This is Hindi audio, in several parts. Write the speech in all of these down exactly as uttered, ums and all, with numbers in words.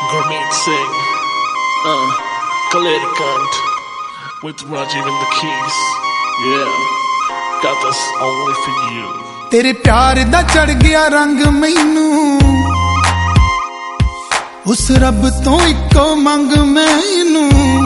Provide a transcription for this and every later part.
Gurmeet Singh, uh, Khalid Kant, with Rajiv and the keys. Yeah, got this only for you. तेरे प्यार दा चढ़ गया रंग मैनू, उस रब तो इको मंग मैनू।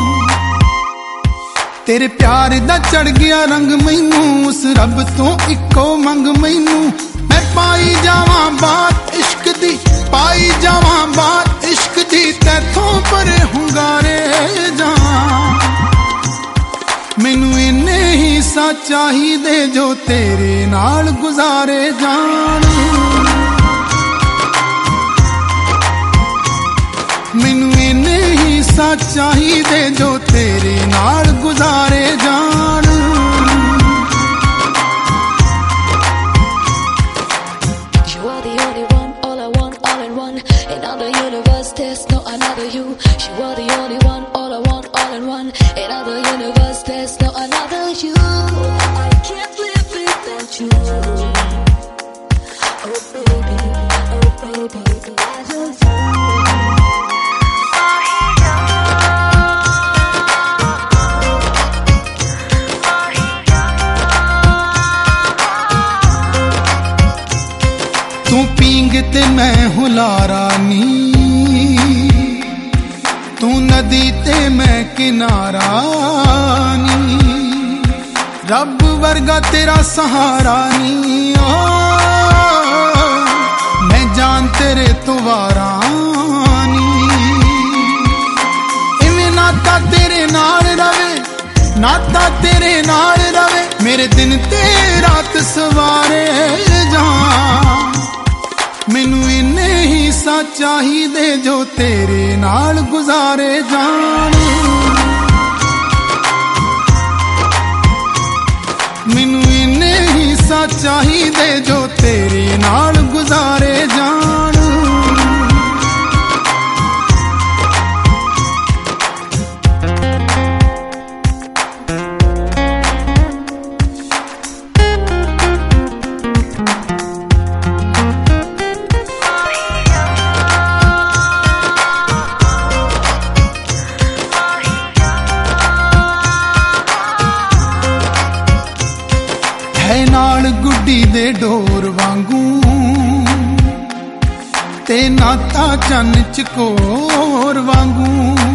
तेरे प्यार दा चढ़ गया रंग मैनू, उस रब तो इको मंग मैनू। मैं पाई जावां बात इश्क दी, पाई जावां बात इश्क दी, तैथों पर हुंगारे जा। मैनू इन्ने ही सा चाहिदे जो तेरे नाल गुजारे जान। मैनू इन्ने ही सा चाहिदे जो तेरे नाल गुजारे जान। You are the only one, all I want, all in one. In other universe, there's no another you. You are the only one, all I want, all in one. In other universe, there's no another you. I can't live without you. Oh baby, oh baby, I just तू पींग ते मैं हुलारा नी, तू नदी ते मैं किनारा नी। रब वर्गा तेरा सहारा नी, ओ मैं जान तेरे तो वारा नी। इवें नाता तेरे नाल रवे, नाता तेरे नाल रवे, मेरे दिन ते रात सवारे जा। मैनू इन्ने ही सा चाहिदे जो तेरे नाल गुजारे जान। मैनू इन्ने ही सा चाहिदे जो तेरे नाल गुजारे जान। है नाल गुड्डी दे डोर वांगू, ते नाता चन चकोर वांगू।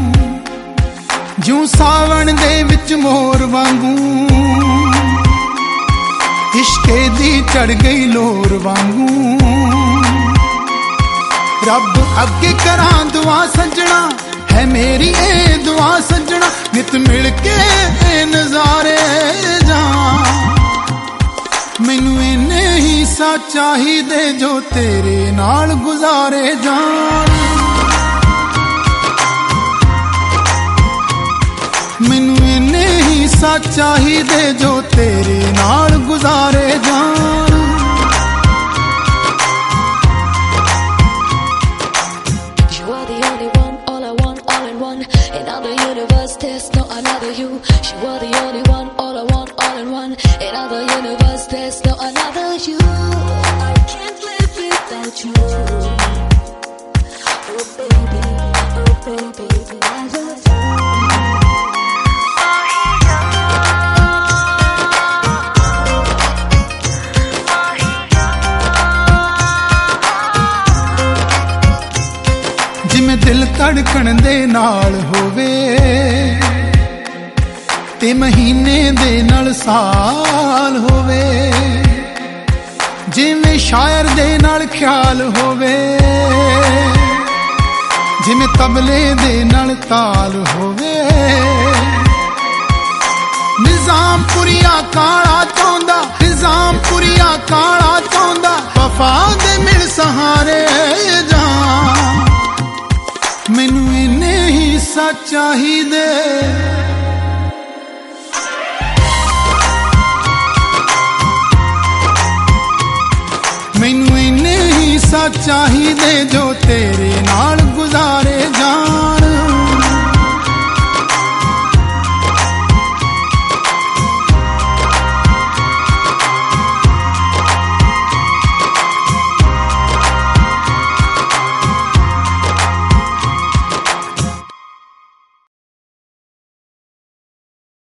जूं सावण दे विच मोर वांगू, इश्के दी चढ़ गई लोर वांगू। रब अगे करां दुआ सजना, है मेरी ए दुआ सजना, नित मिल के नजारे जा। मैनू इन्ने ही सा चाहिदे जो तेरे नाल गुजारे जान। मैनू इन्ने ही सा चाहिदे जो तेरे नाल गुजारे जान। You are the only one, all I want, all in one. In other universe, there's no another you. You are the only one, all I want, all in one. In other universe, there's no another you. I can't live without you. Oh baby, oh baby, I just जिमें दिल धड़कन दे नाल होवे, ते महीने दे नाल साल होवे। जिमें शायर दे नाल ख्याल होवे, जिमें तबले दे नाल ताल होवे। निजाम पुरिया काला चाहुंदा, निजाम पुरिया काला चाहुंदा, वफा दे मिल सहारे जा। मैनू इन्ने ही सा चाहिदे, मैनू इन्ने ही सा चाहिदे जो तेरे नाल